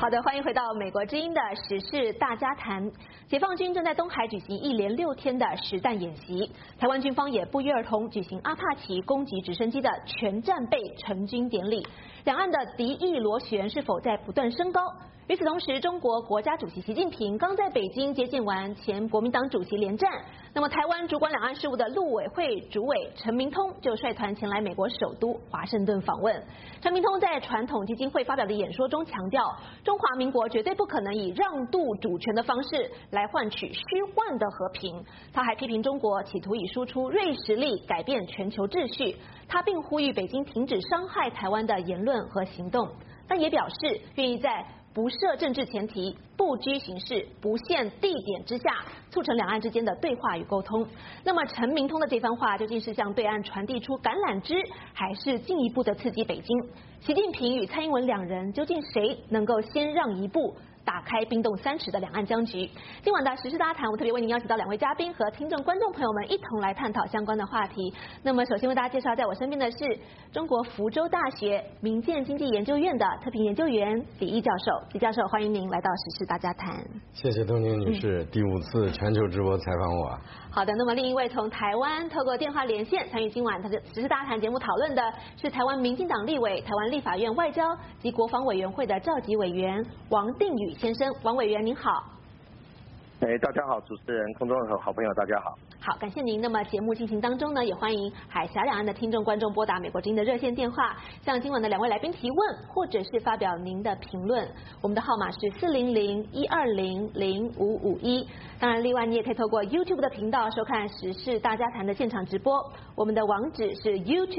好的，欢迎回到美国之音的时事大家谈。解放军正在东海举行一连6天的实弹演习，台湾军方也不约而同举行阿帕奇攻击直升机的全战备成军典礼。两岸的敌意螺旋是否在不断升高？与此同时，中国国家主席习近平刚在北京接见完前国民党主席连战，那么台湾主管两岸事务的陆委会主委陈明通就率团前来美国首都华盛顿访问。陈明通在传统基金会发表的演说中强调，中华民国绝对不可能以让渡主权的方式来换取虚幻的和平。他还批评中国企图以输出锐实力改变全球秩序，他并呼吁北京停止伤害台湾的言论和行动，但也表示愿意在不设政治前提、不拘形式、不限地点之下，促成两岸之间的对话与沟通。那么陈明通的这番话究竟是向对岸传递出橄榄枝，还是进一步的刺激北京？习近平与蔡英文两人究竟谁能够先让一步，打开冰冻3尺的两岸僵局？今晚的时事大家谈，我特别为您邀请到2位嘉宾和听众观众朋友们一同来探讨相关的话题。那么首先为大家介绍，在我身边的是中国福州大学民建经济研究院的特聘研究员李毅教授。李教授，欢迎您来到时事大家谈。 谢谢东宁女士，第5次全球直播采访我。 好的，那么另一位从台湾透过电话连线参与今晚的时事大家谈节目讨论的是台湾民进党立委、台湾立法院外交及国防委员会的召集委员王定宇先生。王委员您好。 大家好，主持人、空中和好朋友大家好。 好，感谢您。那么节目进行当中呢，也欢迎海峡两岸的听众观众拨打美国之音的热线电话，向今晚的2位来宾提问，或者是发表您的评论。我们的号码是400-120-0551。当然，另外你也可以透过 YouTube 的频道收看时事大家谈的现场直播。我们的网址是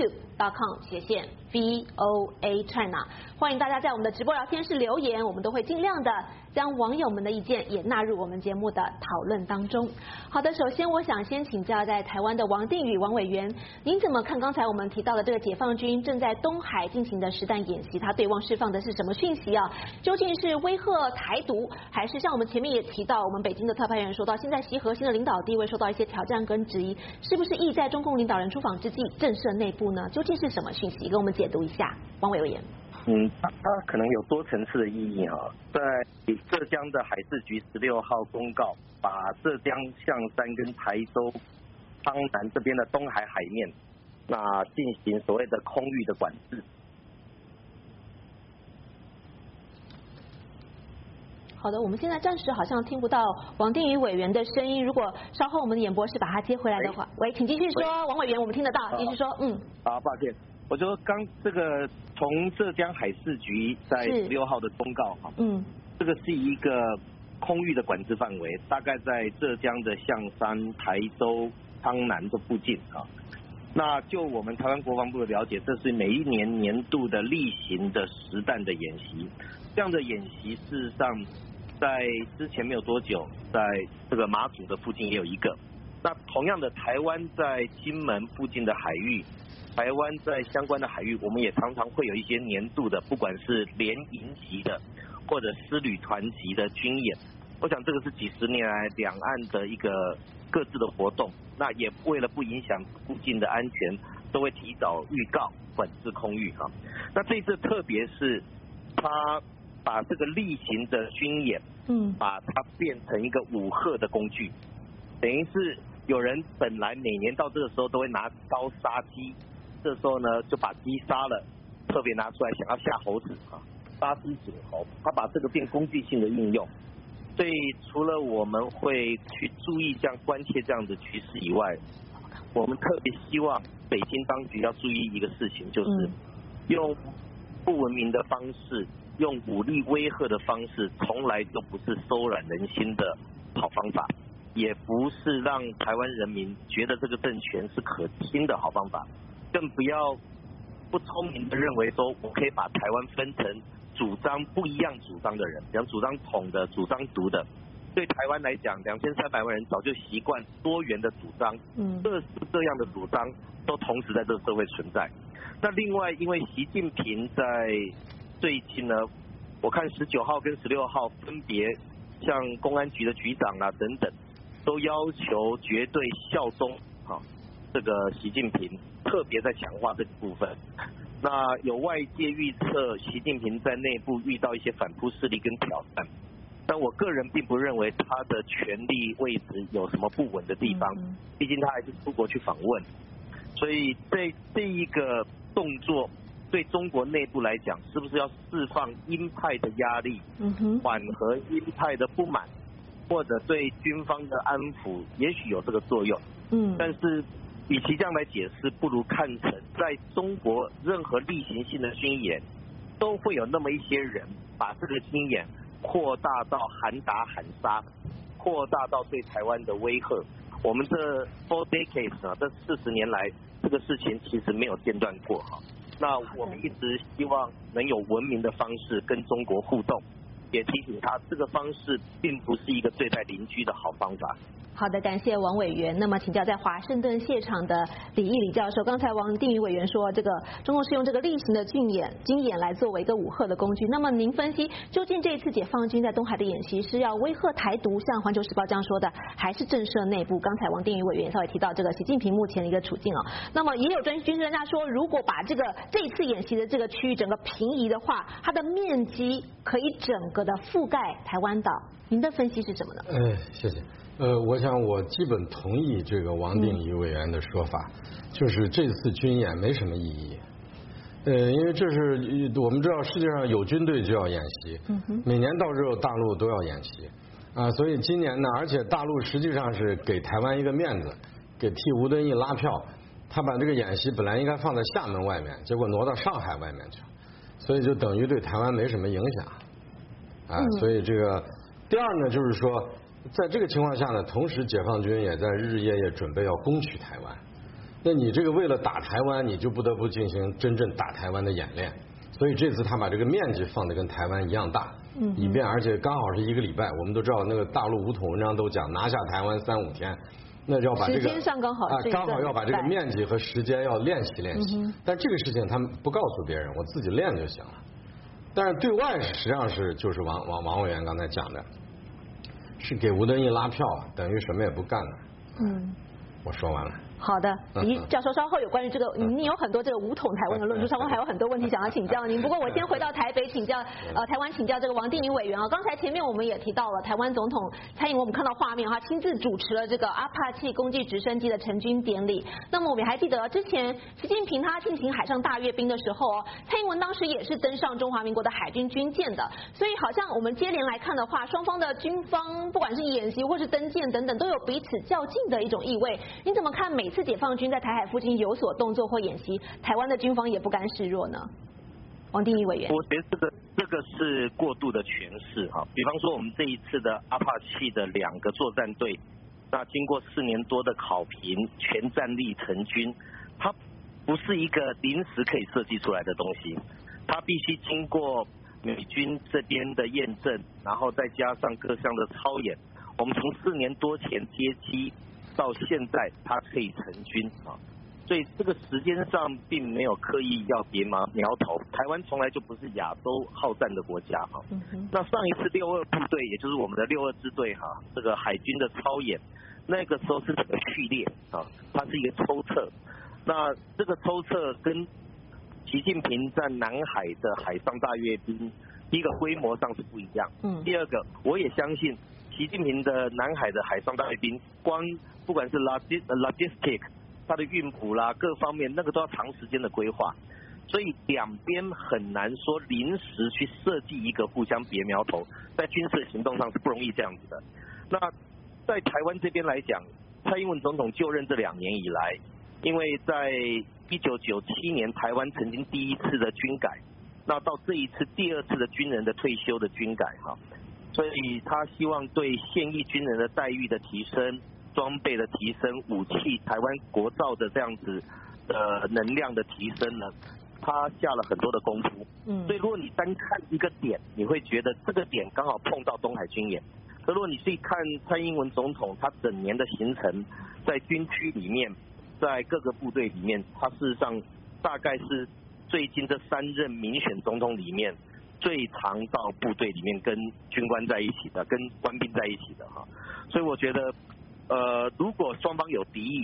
youtube.com/VOA China。欢迎大家在我们的直播聊天室留言，我们都会尽量的将网友们的意见也纳入我们节目的讨论当中。好的，首先我想先请教在台湾的王定宇王委员，您怎么看刚才我们提到的这个解放军正在东海进行的实弹演习，它对望释放的是什么讯息啊？究竟是威吓台独，还是像我们前面也提到，我们北京的特派员说到，现在习核心的领导地位受到一些挑战跟质疑，是不是意在中共领导人出访之际震慑内部呢？究竟是什么讯息？跟我们解读一下，王委员。 它可能有多层次的意义哈。在浙江的海事局16号公告，把浙江象山跟台州苍南这边的东海海面，那进行所谓的空域的管制。 好的，我们现在暂时好像听不到王定宇委员的声音，如果稍后我们的演播室把它接回来的话，喂，请继续说，王委员，我们听得到，继续说， 好，抱歉。我就刚这个从浙江海事局在16号的公告哈，这个是一个空域的管制范围，大概在浙江的象山、台州、苍南这附近啊。那就我们台湾国防部的了解，这是每一年年度的例行的实弹的演习。这样的演习事实上在之前没有多久，在这个马祖的附近也有一个。那同样的，台湾在金门附近的海域。台湾在相关的海域，我们也常常会有一些年度的，不管是联营级的或者师旅团级的军演。我想这个是几十年来两岸的一个各自的活动。那也为了不影响附近的安全，都会提早预告管制空域哈。那这次特别是他把这个例行的军演，把它变成一个武吓的工具，等于是有人本来每年到这个时候都会拿刀杀鸡。这时候呢，就把鸡杀了，特别拿出来想要吓猴子啊，杀鸡儆猴。他把这个变工具性的应用，所以除了我们会去注意这样关切这样的局势以外，我们特别希望北京当局要注意一个事情，就是用不文明的方式，用武力威吓的方式，从来都不是收揽人心的好方法，也不是让台湾人民觉得这个政权是可亲的好方法。更不要不聪明的认为说，我可以把台湾分成主张不一样主张的人，比方主张统的、主张独的。对台湾来讲，2300万人早就习惯多元的主张，各式各样的主张都同时在这个社会存在。那另外，因为习近平在最近呢，我看19号跟16号分别像公安局的局长啊等等，都要求绝对效忠这个习近平，特别在强化这个部分。 那有外界预测习近平在内部遇到一些反扑势力跟挑战，但我个人并不认为他的权力位置有什么不稳的地方，毕竟他还是出国去访问，所以这一个动作对中国内部来讲，是不是要释放鹰派的压力，缓和鹰派的不满，或者对军方的安抚，也许有这个作用。但是与其这样来解释，不如看成在中国任何例行性的军演，都会有那么一些人把这个军演扩大到喊打喊杀，扩大到对台湾的威吓。我们这 4 decades 啊，这40年来，这个事情其实没有间断过哈。那我们一直希望能有文明的方式跟中国互动，也提醒他这个方式并不是一个对待邻居的好方法。 好的，感谢王委员。那么请教在华盛顿现场的李教授，刚才王定宇委员说，这个中共是用这个例行的军演来作为一个武吓的工具。那么您分析，究竟这一次解放军在东海的演习是要威吓台独，像环球时报这样说的，还是震慑内部？刚才王定宇委员稍微提到这个习近平目前的一个处境哦。那么也有军事专家说，如果把这一次演习的这个区域整个平移的话，它的面积可以整个的覆盖台湾岛。您的分析是什么呢？ 谢谢。我想我基本同意这个王定宇委员的说法，就是这次军演没什么意义。因为这是我们知道世界上有军队就要演习，每年到时候大陆都要演习啊，所以今年呢，而且大陆实际上是给台湾一个面子，给替吴敦义拉票，他把这个演习本来应该放在厦门外面，结果挪到上海外面去了，所以就等于对台湾没什么影响啊。所以这个第二呢，就是说。在这个情况下呢，同时解放军也在日日夜夜准备要攻取台湾。那你这个为了打台湾，你就不得不进行真正打台湾的演练。所以这次他把这个面积放得跟台湾一样大，以便而且刚好是1个礼拜。我们都知道那个大陆武统文章都讲拿下台湾3、5天，那就要把这个时间上刚好要把这个面积和时间要练习练习。但这个事情他们不告诉别人，我自己练就行了。但是对外实际上是就是王委员刚才讲的。是给吴敦义拉票，等于什么也不干了。我说完了。 好的，李教授稍后有关于这个，您有很多这个武统台湾的论述，稍后还有很多问题想要请教您。不过我先回到台北请教，台湾请教这个王定宇委员啊。刚才前面我们也提到了台湾总统蔡英文，我们看到画面，他亲自主持了这个阿帕契攻击直升机的成军典礼。那么我们还记得之前习近平他进行海上大阅兵的时候哦，蔡英文当时也是登上中华民国的海军军舰的。所以好像我们接连来看的话，双方的军方不管是演习或是登舰等等，都有彼此较劲的一种意味。你怎么看每次解放军在台海附近有所动作或演习，台湾的军方也不甘示弱呢？王定宇委员， 我觉得这个是过度的诠释哈。比方说我们这一次的阿帕契的2个作战队，那经过4年多的考评，全战力成军，它不是一个临时可以设计出来的东西，它必须经过美军这边的验证，然后再加上各项的操演。我们从4年多前接机到现在，它可以成军啊，所以这个时间上并没有刻意要别苗头。台湾从来就不是亚洲好战的国家哈。那上一次62部队，也就是我们的62支队哈，这个海军的操演，那个时候是整个序列啊，它是一个抽测。那这个抽测跟习近平在南海的海上大阅兵，第一个规模上是不一样。第二个，我也相信习近平的南海的海上大阅兵，光不管是 logistic 它的运补啦各方面，那个都要长时间的规划，所以两边很难说临时去设计一个互相别苗头，在军事行动上是不容易这样子的。那在台湾这边来讲，蔡英文总统就任这2年以来，因为在1997年台湾曾经第一次的军改，那到这一次第2次的军人的退休的军改哈，所以他希望对现役军人的待遇的提升、装备的提升、武器台湾国造的这样子的能量的提升呢，他下了很多的功夫。所以如果你单看一个点，你会觉得这个点刚好碰到东海军演。可如果你去看蔡英文总统他整年的行程，在军区里面，在各个部队里面，他事实上大概是最近这3任民选总统里面最常到部队里面跟军官在一起的，跟官兵在一起的哈。所以我觉得如果双方有敌意，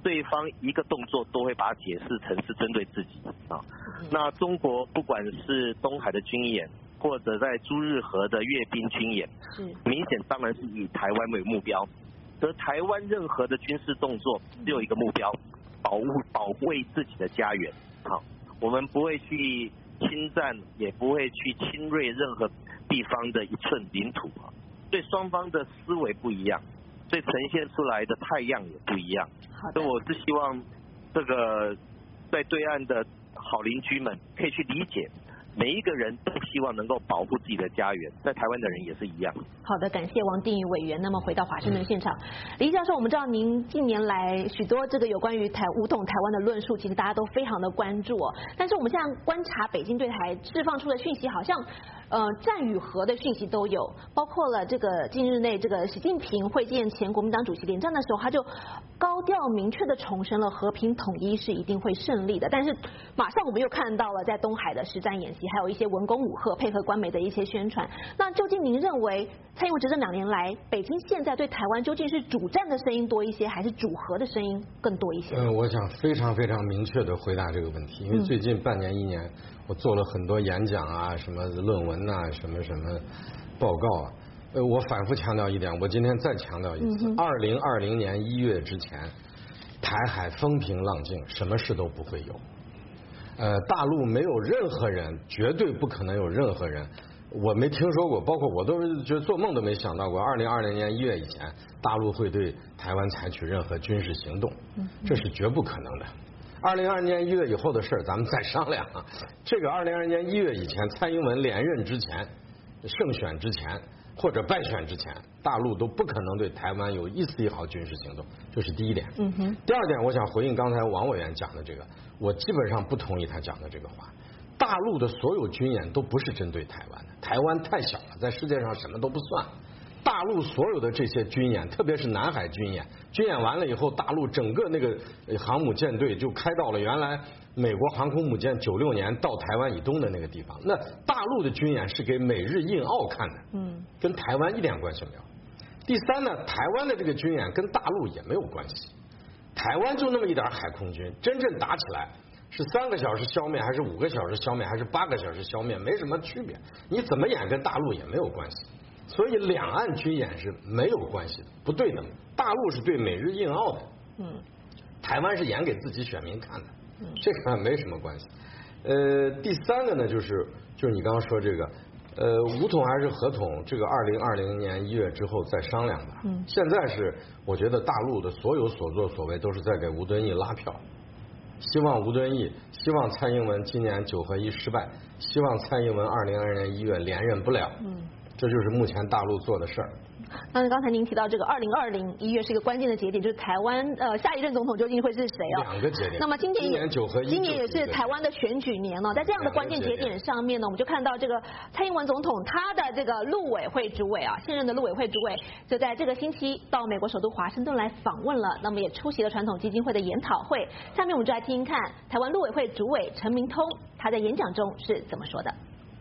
对方一个动作都会把它解释成是针对自己啊。那中国不管是东海的军演，或者在朱日和的阅兵军演，明显当然是以台湾为目标。而台湾任何的军事动作只有一个目标，保卫自己的家园。好，我们不会去侵占，也不会去侵略任何地方的一寸领土。所以双方的思维不一样，所以呈现出来的态样也不一样。所以我是希望这个在对岸的好邻居们可以去理解。每一个人都希望能够保护自己的家园，在台湾的人也是一样。 好的，感谢王定宇委员。那么回到华盛顿现场，李教授，我们知道您近年来许多这个有关于武统台湾的论述，其实大家都非常的关注哦。但是我们现在观察北京对台释放出的讯息，好像战与和的讯息都有，包括了这个近日内这个习近平会见前国民党主席连战的时候，他就高调明确的重申了和平统一是一定会胜利的。但是马上我们又看到了在东海的实战演习，还有一些文攻武吓配合官媒的一些宣传。那究竟您认为蔡英文执政2年来，北京现在对台湾究竟是主战的声音多一些，还是主和的声音更多一些？ 我想非常非常明确的回答这个问题，因为最近半年1年，我做了很多演讲啊，什么论文啊，什么报告啊。我反复强调一点，我今天再强调一次，2020年1月之前，台海风平浪静，什么事都不会有。大陆没有任何人，绝对不可能有任何人，我没听说过，包括我都是觉得做梦都没想到过，2020年1月以前，大陆会对台湾采取任何军事行动，这是绝不可能的。2022年1月以后的事咱们再商量啊。这个2022年1月以前，蔡英文连任之前、胜选之前或者败选之前，大陆都不可能对台湾有一丝一毫军事行动，这是第一点。第二点，我想回应刚才王委员讲的这个，我基本上不同意他讲的这个话。大陆的所有军演都不是针对台湾的，台湾太小了，在世界上什么都不算。大陆所有的这些军演，特别是南海军演，军演完了以后，大陆整个那个航母舰队就开到了原来美国航空母舰96年到台湾以东的那个地方。那大陆的军演是给美日印澳看的，跟台湾一点关系没有。第三呢，台湾的这个军演跟大陆也没有关系，台湾就那么一点海空军，真正打起来是3个小时消灭，还是5个小时消灭，还是8个小时消灭，没什么区别。你怎么演跟大陆也没有关系。所以两岸军演是没有关系的，不对的。大陆是对美日印澳的，台湾是演给自己选民看的，这个没什么关系。第三个呢，就是你刚刚说这个，武统还是和统，这个2020年1月之后再商量吧。现在是我觉得大陆的所有所作所为都是在给吴敦义拉票，希望蔡英文今年9合1失败，希望蔡英文2022年1月连任不了。这就是目前大陆做的事儿。 那刚才您提到这个2020 1月是一个关键的节点，就是台湾下一任总统究竟会是谁哦 ？2个节点。 那么今年 9合1， 今年也是台湾的选举年了，在这样的关键节点上面呢，我们就看到这个蔡英文总统他的这个陆委会主委啊，现任的陆委会主委就在这个星期到美国首都华盛顿来访问了，那么也出席了传统基金会的研讨会。下面我们就来听听看台湾陆委会主委陈明通他在演讲中是怎么说的。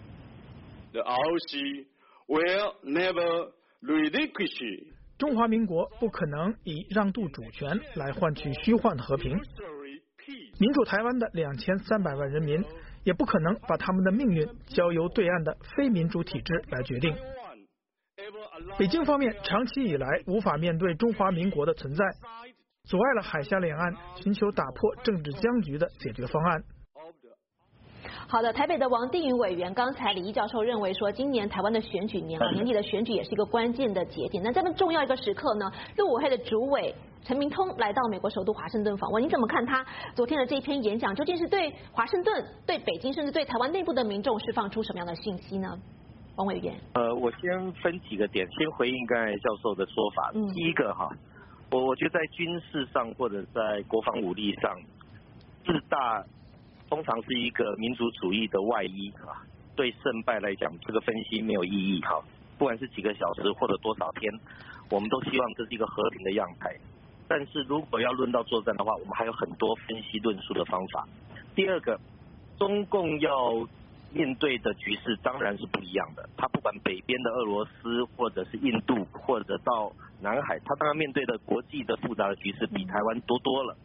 The ROC will never relinquish. 中华民国不可能以让渡主权来换取虚幻和平。民主台湾的2300万人民也不可能把他们的命运交由对岸的非民主体制来决定。北京方面长期以来无法面对中华民国的存在，阻碍了海峡两岸寻求打破政治僵局的解决方案。 好的，台北的王定宇委员，刚才李毅教授认为说，今年台湾的选举年年底的选举也是一个关键的节点。那这么重要一个时刻呢，陆委会的主委陈明通来到美国首都华盛顿访问，你怎么看他昨天的这一篇演讲？究竟是对华盛顿、对北京，甚至对台湾内部的民众释放出什么样的信息呢？王委员， 我先分几个点，先回应刚才教授的说法。第一个哈，我觉得在军事上或者在国防武力上，自大通常是一个民族主义的外衣啊，对胜败来讲，这个分析没有意义哈。不管是几个小时或者多少天，我们都希望这是一个和平的样态。但是如果要论到作战的话，我们还有很多分析论述的方法。第二个，中共要面对的局势当然是不一样的。他不管北边的俄罗斯，或者是印度，或者到南海，他当然面对的国际的复杂的局势比台湾多多了。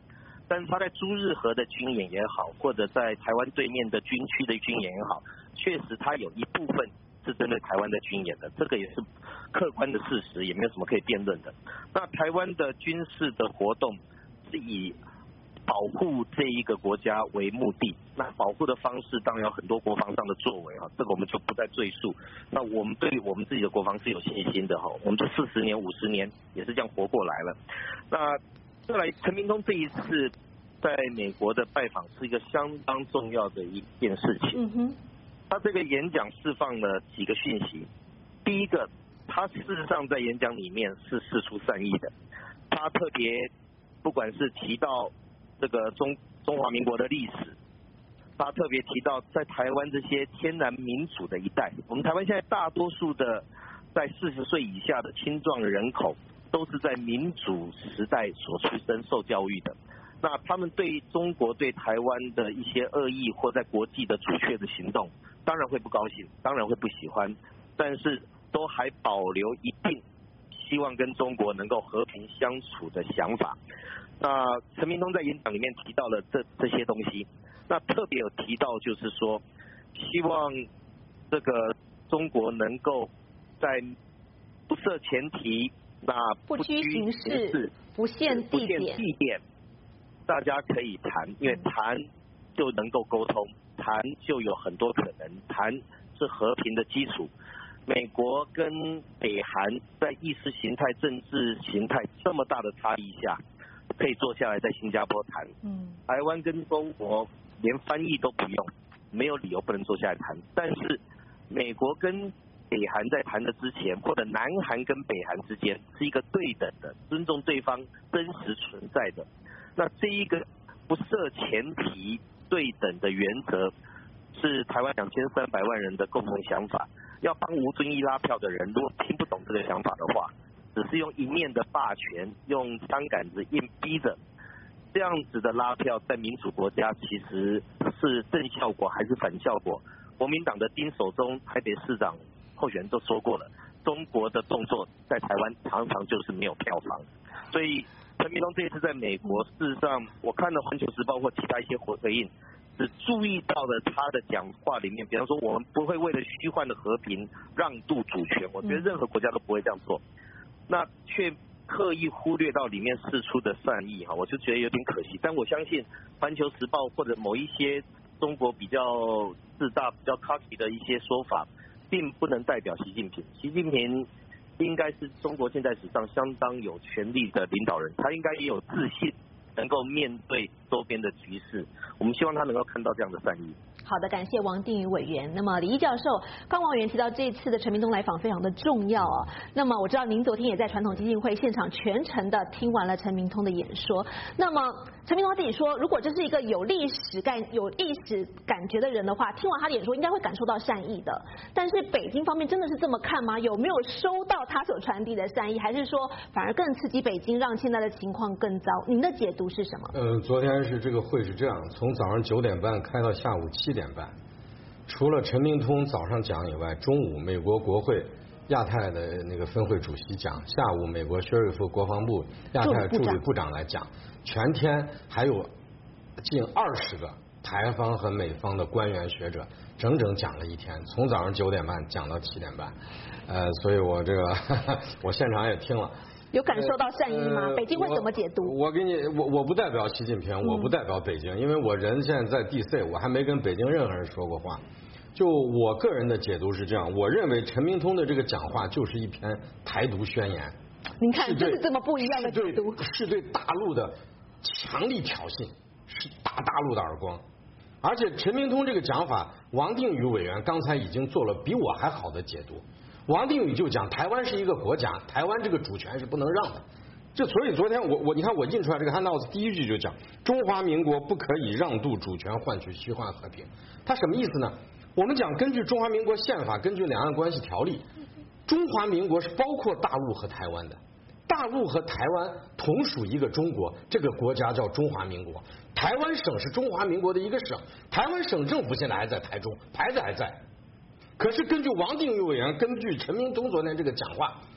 但是他在朱日和的军演也好，或者在台湾对面的军区的军演也好，确实他有一部分是针对台湾的军演的，这个也是客观的事实，也没有什么可以辩论的。那台湾的军事的活动是以保护这一个国家为目的，那保护的方式当然有很多国防上的作为哈，这个我们就不再赘述。那我们对我们自己的国防是有信心的哈，我们这40年、50年也是这样活过来了。那再来，陈明通这一次在美国的拜访是一个相当重要的一件事情。他这个演讲释放了几个讯息。第一个，他事实上在演讲里面是释出善意的，他特别不管是提到这个中华民国的历史，他特别提到在台湾这些天然民主的一代，我们台湾现在大多数的在40岁以下的青壮人口都是在民主时代所出生受教育的，那他们对中国对台湾的一些恶意或在国际的阻却的行动当然会不高兴，当然会不喜欢，但是都还保留一定希望跟中国能够和平相处的想法。那陈明通在演讲里面提到了这些东西，那特别有提到就是说，希望这个中国能够在不设前提，那不拘形式，不限地点， 大家可以谈，因为谈就能够沟通，谈就有很多可能，谈是和平的基础。美国跟北韩在意识形态、政治形态这么大的差异下，可以坐下来在新加坡谈。台湾跟中国连翻译都不用，没有理由不能坐下来谈。但是美国跟北韩在谈的之前，或者南韩跟北韩之间是一个对等的，尊重对方真实存在的。那这一个不设前提对等的原则，是台湾2300万人的共同想法。要帮吴敦义拉票的人，如果听不懂这个想法的话，只是用一面的霸权，用枪杆子硬逼着，这样子的拉票，在民主国家其实是正效果还是反效果？国民党的丁守中台北市长候选人都说过了，中国的动作在台湾常常就是没有票房，所以陈明通这一次在美国，事实上我看了《环球时报》或其他一些回应，只注意到了他的讲话里面，比方说我们不会为了虚幻的和平让渡主权，我觉得任何国家都不会这样做，那却刻意忽略到里面释出的善意哈，我就觉得有点可惜。但我相信《环球时报》或者某一些中国比较自大、比较 cocky 的一些说法，并不能代表习近平。习近平应该是中国现代史上相当有权力的领导人，他应该也有自信，能够面对周边的局势。我们希望他能够看到这样的善意。 好的，感谢王定宇委员。那么李毅教授，刚王委员提到这一次的陈明通来访非常的重要啊。那么我知道您昨天也在传统基金会现场全程的听完了陈明通的演说。那么陈明通自己说，如果这是一个有历史感觉的人的话，听完他的演说应该会感受到善意的。但是北京方面真的是这么看吗？有没有收到他所传递的善意，还是说反而更刺激北京，让现在的情况更糟？您的解读是什么？ 昨天是这个会是这样，从早上9点半开到下午7点半，除了陈明通早上讲以外，中午美国国会亚太的那个分会主席讲，下午美国薛瑞福国防部亚太助理部长来讲，全天还有近20个台方和美方的官员学者，整整讲了一天，从早上9点半讲到7点半，所以我这个我现场也听了。 有感受到善意吗？北京会怎么解读？ 我不代表习近平，我不代表北京，因为我人现在在 DC， 我还没跟北京任何人说过话。就我个人的解读是这样，我认为陈明通的这个讲话就是一篇台独宣言。 您看，就是这么不一样的解读， 是对大陆的强力挑衅，是打大陆的耳光。而且陈明通这个讲法，王定宇委员刚才已经做了比我还好的解读。王定宇就讲台湾是一个国家，台湾这个主权是不能让的。所以昨天你看我印出来这个 handout 第一句就讲中华民国不可以让渡主权换取虚幻和平。它什么意思呢？我们讲根据中华民国宪法，根据两岸关系条例，中华民国是包括大陆和台湾的，大陆和台湾同属一个中国，这个国家叫中华民国。台湾省是中华民国的一个省，台湾省政府现在还在台中，牌子还在。可是根据王定宇委员，根据陈明通昨天这个讲话，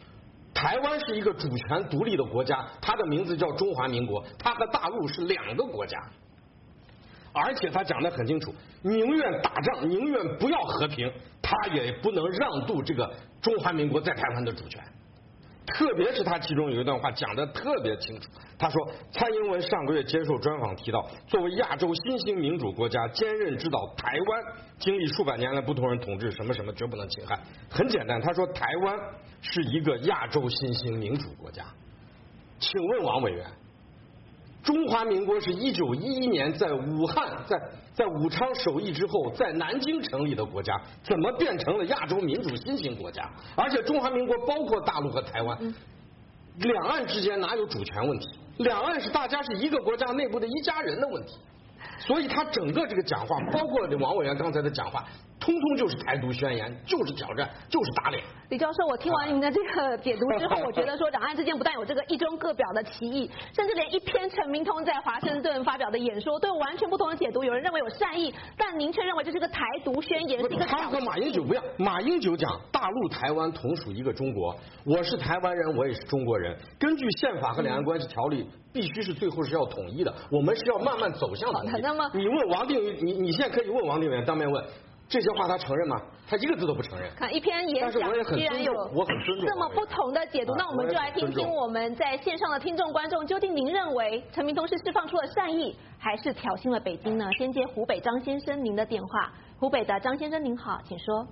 台湾是一个主权独立的国家，它的名字叫中华民国，它和大陆是2个国家。而且他讲得很清楚，宁愿打仗，宁愿不要和平，他也不能让渡这个中华民国在台湾的主权。特别是他其中有一段话讲得特别清楚，他说蔡英文上个月接受专访提到，作为亚洲新兴民主国家，坚韧指导台湾经历数百年来不同人统治，什么什么绝不能侵害。很简单，他说台湾是一个亚洲新兴民主国家。请问王委员，中华民国是1911年在武汉在武昌首义之后在南京成立的国家，怎么变成了亚洲民主新兴国家？而且中华民国包括大陆和台湾，两岸之间哪有主权问题？两岸是大家是一个国家内部的一家人的问题。所以他整个这个讲话，包括王委员刚才的讲话，通通就是台独宣言，就是挑战，就是打脸。 李教授，我听完您的这个解读之后，我觉得说两岸之间不但有这个一中各表的歧义，甚至连一篇陈明通在华盛顿发表的演说都有完全不同的解读。有人认为有善意，但您却认为这是个台独宣言，是一个挑衅。他和马英九不一样，马英九讲大陆台湾同属一个中国，我是台湾人，我也是中国人。根据宪法和两岸关系条例，必须是最后是要统一的，我们是要慢慢走向统一。 那么你问王定宇，你现在可以问王定宇当面问。这些话他承认吗？他一个字都不承认。 看一篇演讲，居然有这么不同的解读，那我们就来听听我们在线上的听众观众，究竟您认为陈明通是释放出了善意，还是挑衅了北京呢？先接湖北张先生您的电话。湖北的张先生您好，请说。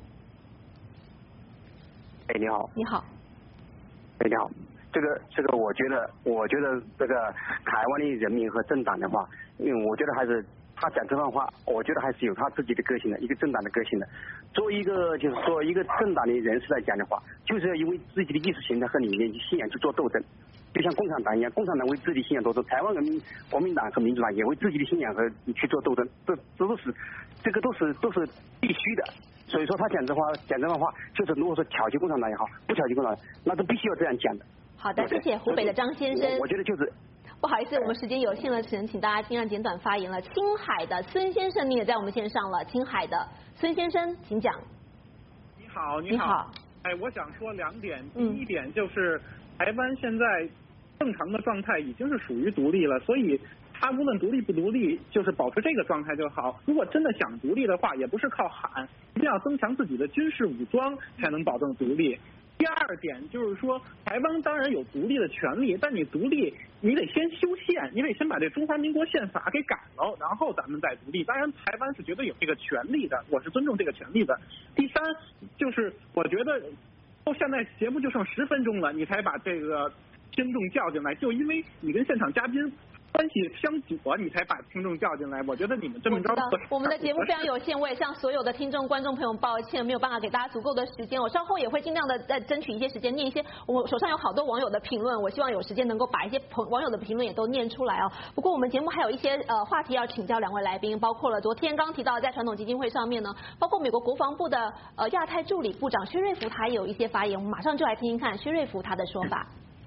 哎，你好。 你好。 哎，你好。这个，我觉得这个台湾的人民和政党的话，我觉得还是。他讲这番话，我觉得还是有他自己的个性的，一个政党的个性的。作为一个就是说一个政党的人士来讲的话，就是要因为自己的意识形态和理念、信仰去做斗争。就像共产党一样，共产党为自己的信仰斗争，台湾国民党和民主党也为自己的信仰和去做斗争，这都是必须的。所以说他讲这番话，就是如果说挑衅共产党也好，不挑衅共产党，那都必须要这样讲的。 好的，谢谢湖北的张先生。 我觉得就是。 不好意思，我们时间有限了，只能请大家尽量简短发言了。青海的孙先生，你也在我们线上了。青海的孙先生，请讲。 你好， 你好。 哎，我想说2点。第一点就是台湾现在正常的状态已经是属于独立了，所以他无论独立不独立，就是保持这个状态就好。如果真的想独立的话，也不是靠喊，一定要增强自己的军事武装才能保证独立。第二点就是说，台湾当然有独立的权利，但你独立，你得先修宪，你得先把这中华民国宪法给改了，然后咱们再独立。当然，台湾是绝对有这个权利的，我是尊重这个权利的。第三，就是我觉得，现在节目就剩10分钟了，你才把这个听众叫进来，就因为你跟现场嘉宾关系相左，你才把听众叫进来。我觉得你们这么着， 我们的节目非常有限，我也向所有的听众观众朋友抱歉，没有办法给大家足够的时间。我稍后也会尽量的再争取一些时间，念一些我手上有好多网友的评论，我希望有时间能够把一些网友的评论也都念出来哦。不过我们节目还有一些话题要请教2位来宾，包括了昨天刚提到在传统基金会上面呢，包括美国国防部的亚太助理部长薛瑞福，他也有一些发言，我们马上就来听听看薛瑞福他的说法。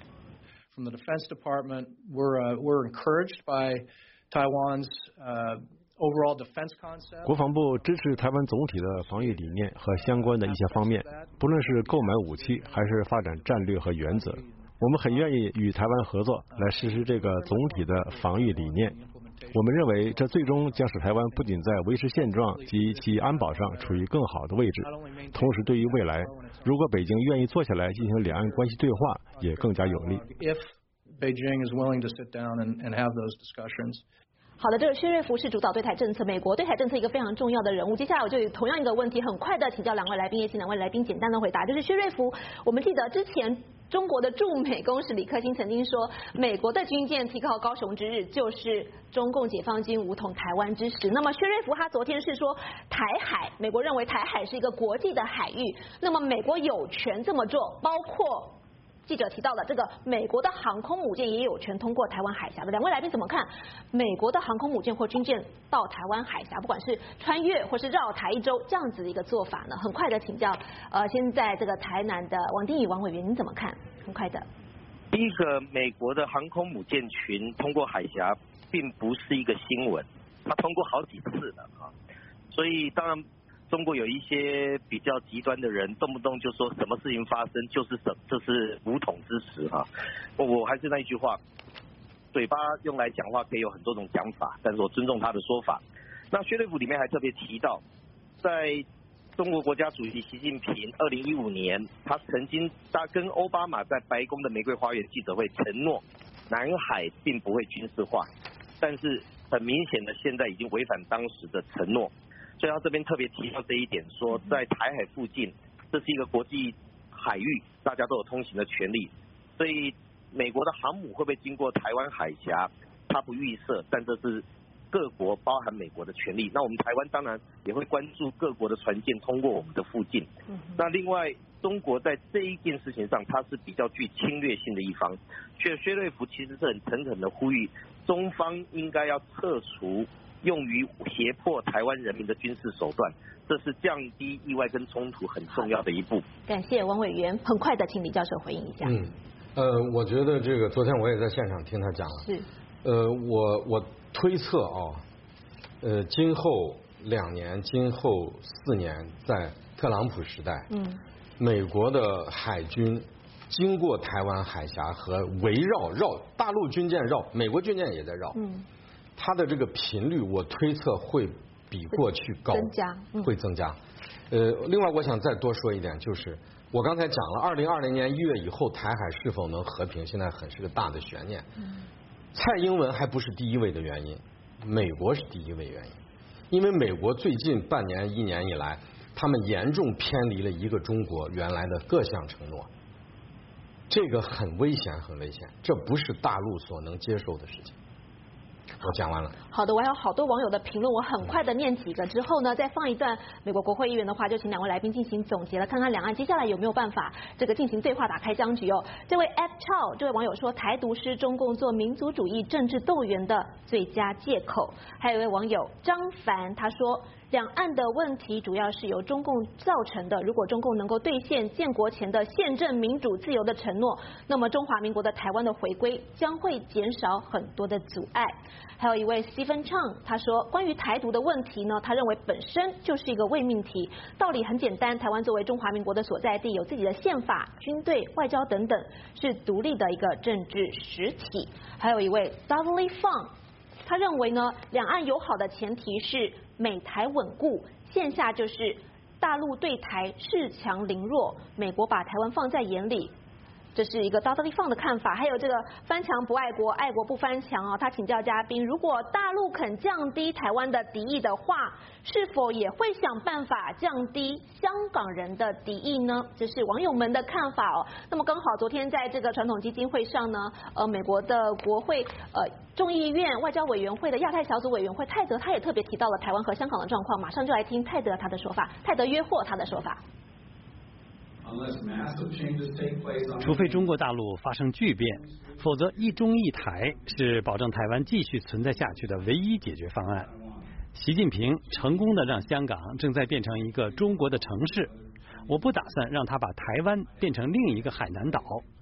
From the Defense Department, we're encouraged by Taiwan's overall defense concept. 国防部支持台湾总体的防御理念和相关的一些方面，不论是购买武器还是发展战略和原则，我们很愿意与台湾合作来实施这个总体的防御理念。我们认为这最终将使台湾不仅在维持现状及其安保上处于更好的位置，同时对于未来，如果北京愿意坐下来进行两岸关系对话，也更加有利。 If Beijing is willing to sit down and have those discussions. 好的，这个薛瑞福是主导对台政策，美国对台政策一个非常重要的人物。接下来我就有同样一个问题，很快的请教2位来宾，也请2位来宾简单的回答。就是薛瑞福，我们记得之前中国的驻美公使李克欣曾经说，美国的军舰提靠高雄之日，就是中共解放军武统台湾之时。那么薛瑞福他昨天是说，台海，美国认为台海是一个国际的海域，那么美国有权这么做，包括记者提到的这个美国的航空母舰也有权通过台湾海峡的。2位来宾怎么看美国的航空母舰或军舰到台湾海峡，不管是穿越或是绕台一周这样子的一个做法呢？很快的请教现在这个台南的王定宇王委员，您怎么看？很快的。 第一个，美国的航空母舰群通过海峡并不是一个新闻，它通过好几次了啊，所以当然中国有一些比较极端的人，动不动就说什么事情发生这是武统之时啊。我还是那一句话，嘴巴用来讲话可以有很多种讲法，但是我尊重他的说法。那薛瑞福里面还特别提到，在中国国家主席习近平2015年，他曾经跟奥巴马在白宫的玫瑰花园记者会承诺，南海并不会军事化，但是很明显的现在已经违反当时的承诺。所以他这边特别提到这一点，说在台海附近，这是一个国际海域，大家都有通行的权利，所以美国的航母会不会经过台湾海峡，他不预设，但这是各国包含美国的权利。那我们台湾当然也会关注各国的船舰通过我们的附近。那另外，中国在这一件事情上，它是比较具侵略性的一方。薛瑞福其实是很诚恳的呼吁，中方应该要撤除用于胁迫台湾人民的军事手段，这是降低意外跟冲突很重要的一步。 感谢王委员，很快的请李教授回应一下。 我觉得这个昨天我也在现场听他讲了。 是。 我推测今后2年、今后4年，在特朗普时代，美国的海军经过台湾海峡和围绕大陆军舰绕，美国军舰也在绕，它的这个频率，我推测会比过去高，会增加。另外我想再多说一点，就是我刚才讲了，2020年1月以后台海是否能和平，现在是个大的悬念。蔡英文还不是第一位的原因，美国是第一位原因，因为美国最近半年、1年以来，他们严重偏离了一个中国原来的各项承诺，这个很危险，很危险，这不是大陆所能接受的事情。我讲完了。 好的，我还有好多网友的评论，我很快的念几个之后呢，再放一段美国国会议员的话，就请2位来宾进行总结了，看看两岸接下来有没有办法进行对话，打开僵局哦。这位 F Chow 这位网友说，台独是中共做民族主义政治斗争的最佳借口。还有一位网友张凡，他说，两岸的问题主要是由中共造成的，如果中共能够兑现建国前的宪政民主自由的承诺，那么中华民国的台湾的回归将会减少很多的阻碍。还有一位 Stephen Chang， 他说，关于台独的问题呢，他认为本身就是一个伪命题，道理很简单，台湾作为中华民国的所在地，有自己的宪法、军队、外交等等，是独立的一个政治实体。还有一位 Dudley Fang， 他认为呢，两岸友好的前提是美台稳固，线下就是大陆对台恃强凌弱，美国把台湾放在眼里。这是一个Dudley Fang的看法。还有这个翻墙不爱国，爱国不翻墙哦。他请教嘉宾，如果大陆肯降低台湾的敌意的话，是否也会想办法降低香港人的敌意呢？这是网友们的看法哦。那么刚好昨天在这个传统基金会上呢，美国的国会众议院外交委员会的亚太小组委员会泰德他也特别提到了台湾和香港的状况，马上就来听泰德他的说法，泰德约霍他的说法。 除非中国大陆发生巨变，否则一中一台是保证台湾继续存在下去的唯一解决方案。习近平成功的让香港正在变成一个中国的城市，我不打算让他把台湾变成另一个海南岛。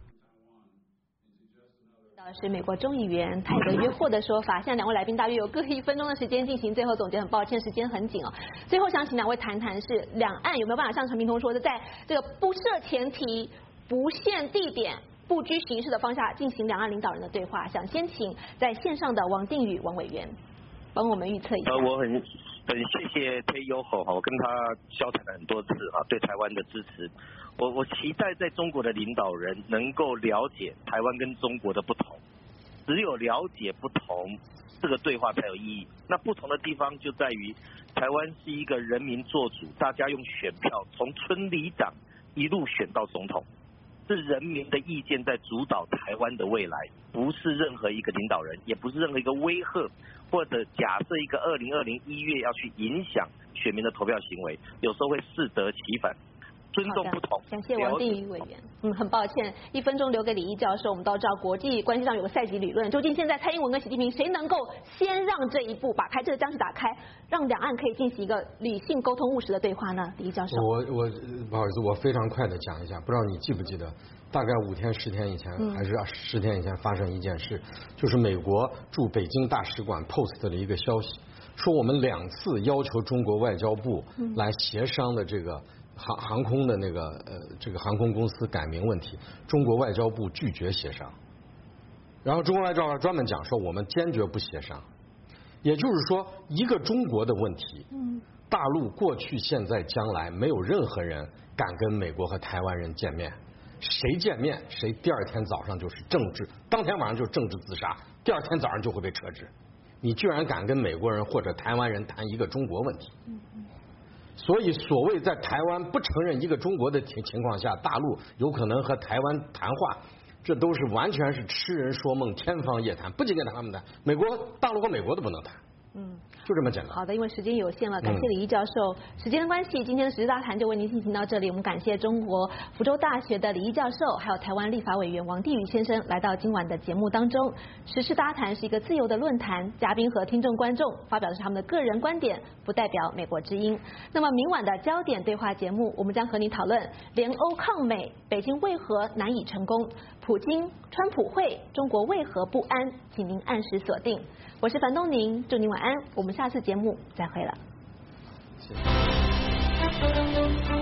是美国众议员泰德约霍的说法。现在两位来宾大约有各1分钟的时间进行最后总结，很抱歉时间很紧哦。最后想请两位谈谈是两岸有没有办法像陈明通说的，在这个不设前提、不限地点、不拘形式的方向进行两岸领导人的对话。想先请在线上的王定宇王委员帮我们预测一下。 我很谢谢推优吼，我跟他交谈了很多次啊，对台湾的支持。我期待在中国的领导人能够了解台湾跟中国的不同，只有了解不同，这个对话才有意义。那不同的地方就在于，台湾是一个人民做主，大家用选票从村里长一路选到总统，是人民的意见在主导台湾的未来，不是任何一个领导人，也不是任何一个威吓或者假设一个2020 1月要去影响选民的投票行为，有时候会适得其反。尊重不同。 感谢王定宇委员。很抱歉，1分钟留给李毅教授。我们都知道国际关系上有个赛局理论，究竟现在蔡英文跟习近平谁能够先让这一步把这个僵局打开，让两岸可以进行一个理性沟通务实的对话呢？李毅教授。 我不好意思，我非常快的讲一下，不知道你记不记得，大概5天10天以前，还是10天以前发生一件事，就是美国驻北京大使馆 post 了一个消息， 说我们2次要求中国外交部来协商的这个航空的那个这个航空公司改名问题，中国外交部拒绝协商。然后中国外交部专门讲说我们坚决不协商，也就是说一个中国的问题，大陆过去现在将来没有任何人敢跟美国和台湾人见面，谁见面谁第2天早上就是政治，当天晚上就是政治自杀，第2天早上就会被撤职。你居然敢跟美国人或者台湾人谈一个中国问题，所以所谓在台湾不承认一个中国的情况下，大陆有可能和台湾谈话，这都是完全是痴人说梦，天方夜谭，不仅跟他们谈，大陆和美国都不能谈。就这么简单。 好的，因为时间有限了，感谢李毅教授。时间的关系，今天的时事大谈就为您进行到这里。我们感谢中国福州大学的李毅教授，还有台湾立法委员王地宇先生来到今晚的节目当中。时事大谈是一个自由的论坛，嘉宾和听众观众发表的是他们的个人观点，不代表美国之音。那么明晚的焦点对话节目，我们将和您讨论联欧抗美，北京为何难以成功？普京、川普会，中国为何不安？请您按时锁定。我是樊东宁，祝您晚安，我们下次节目再会了。 谢谢。